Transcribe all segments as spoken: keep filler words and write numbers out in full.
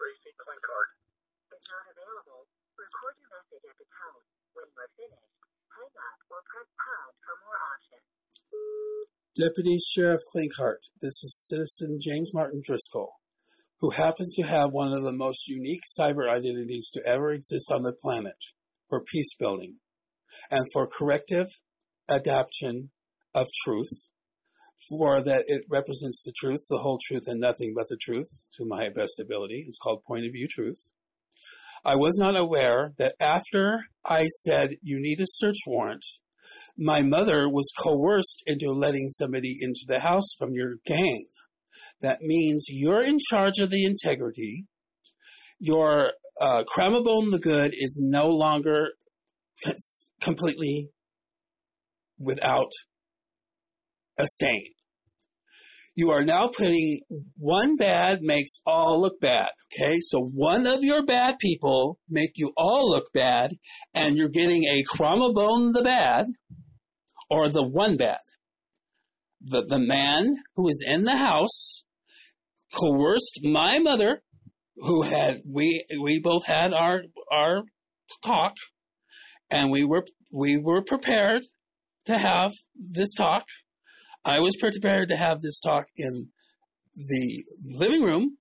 Tracy Klinkart is not available. Record your message at the tone. When you are finished, hang up or press pound for more options. Deputy Sheriff Klinkart, this is Citizen James Martin Driscoll, who happens to have one of the most unique cyber identities to ever exist on the planet for peace building and for corrective adaptation of truth, for that it represents the truth, the whole truth, and nothing but the truth, to my best ability. It's called Point of View Truth. I was not aware that after I said, you need a search warrant, my mother was coerced into letting somebody into the house from your gang. That means you're in charge of the integrity. Your uh, Cramabone the Good is no longer completely without a stain. You are now putting one bad makes all look bad, okay? So one of your bad people make you all look bad, and you're getting a Cramabone the Bad, or the one bad. The, the man who is in the house coerced my mother, who had, we, we both had our, our talk, and we were, we were prepared to have this talk. I was prepared to have this talk in the living room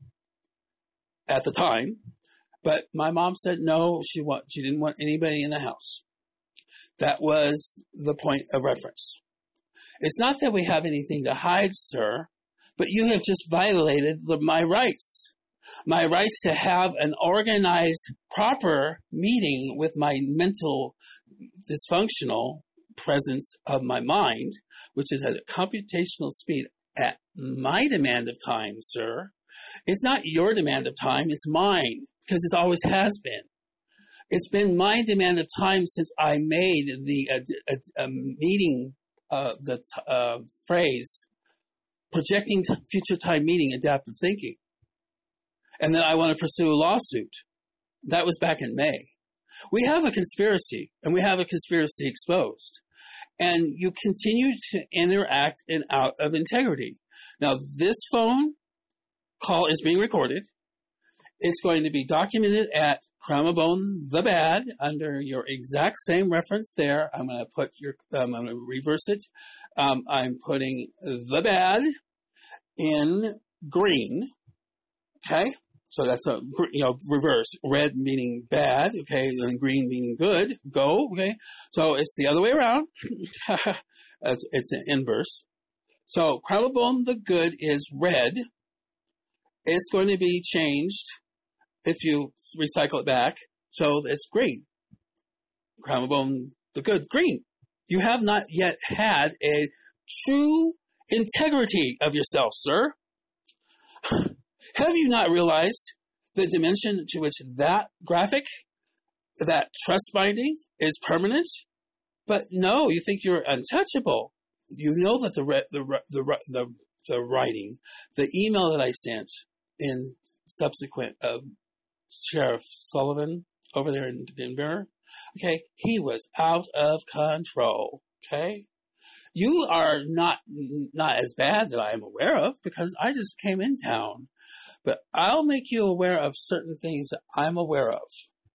at the time, but my mom said no, she want, she didn't want anybody in the house. That was the point of reference. It's not that we have anything to hide, sir, but you have just violated the, my rights. My rights to have an organized, proper meeting with my mental dysfunctional presence of my mind, which is at a computational speed at my demand of time, sir. It's not your demand of time, it's mine, because it always has been. It's been my demand of time since I made the uh, uh, uh, meeting, uh, the uh, phrase, projecting t- future time meeting adaptive thinking. And then I want to pursue a lawsuit. That was back in May. We have a conspiracy, and we have a conspiracy exposed. And you continue to interact in out of integrity. Now, this phone call is being recorded. It's going to be documented at Cramabone the Bad under your exact same reference there. I'm going to put your, um, I'm going to reverse it. Um, I'm putting the bad in green. Okay. So that's a, you know, reverse. Red meaning bad, okay, and green meaning good. Go, okay. So it's the other way around. it's, it's an inverse. So Cramabone the Good is red. It's going to be changed if you recycle it back. So it's green. Cramabone the Good, green. You have not yet had a true integrity of yourself, sir. Have you not realized the dimension to which that graphic, that trust binding, is permanent? But no, you think you're untouchable. You know that the the the the, the writing, the email that I sent in subsequent of Sheriff Sullivan over there in Denver, okay, he was out of control. Okay, you are not not as bad that I am aware of because I just came in town. But I'll make you aware of certain things that I'm aware of.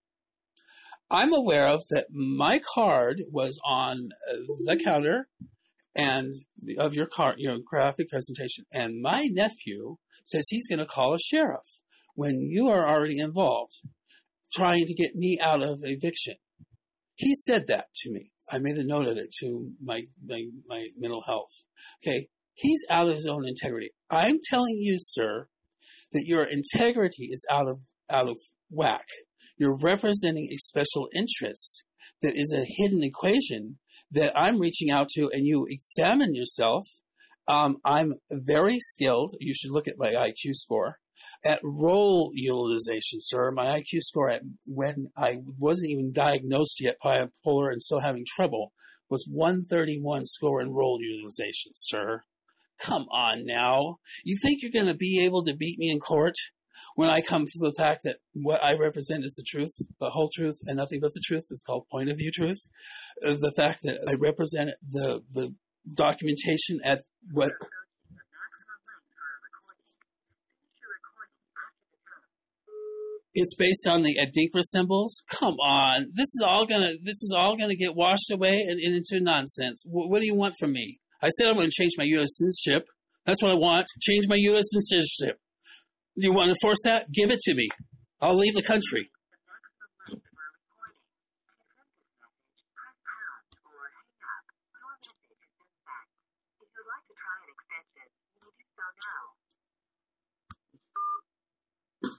I'm aware of that my card was on the counter and of your card, your graphic presentation, and my nephew says he's going to call a sheriff when you are already involved, trying to get me out of eviction. He said that to me. I made a note of it to my my, my mental health. Okay, he's out of his own integrity. I'm telling you, sir, that your integrity is out of out of whack. You're representing a special interest that is a hidden equation that I'm reaching out to, and you examine yourself. Um, I'm very skilled. You should look at my I Q score at role utilization, sir. My I Q score at when I wasn't even diagnosed yet bipolar and still having trouble was one thirty-one score in role utilization, sir. Come on now. You think you're going to be able to beat me in court when I come to the fact that what I represent is the truth, the whole truth, and nothing but the truth? It's called point of view truth. Uh, the fact that I represent the, the documentation at what... It's based on the Adinkra symbols. Come on, this is all gonna this is all gonna get washed away and, and into nonsense. W- what do you want from me? I said I'm going to change my U S citizenship. That's what I want. Change my U S citizenship. You want to force that? Give it to me. I'll leave the country.